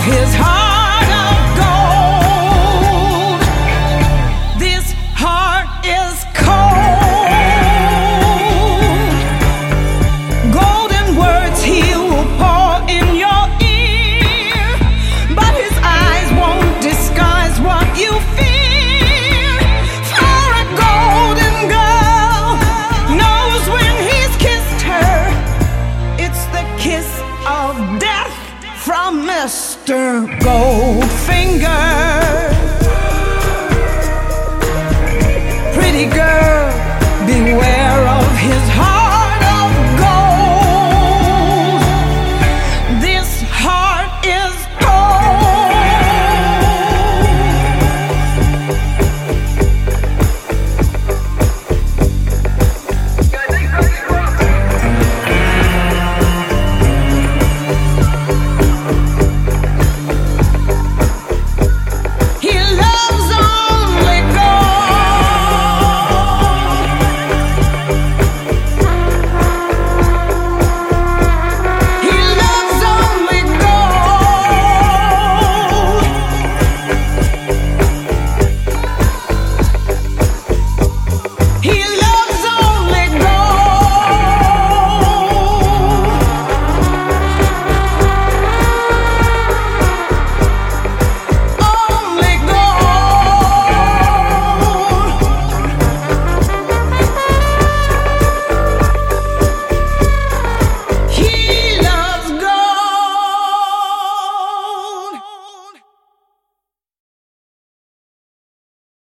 his heart of gold. This heart is cold. Golden words he will pour in your ear, but his eyes won't disguise what you fear. For a golden girl knows when he's kissed her, it's the kiss of death from Mr. Goldfinger.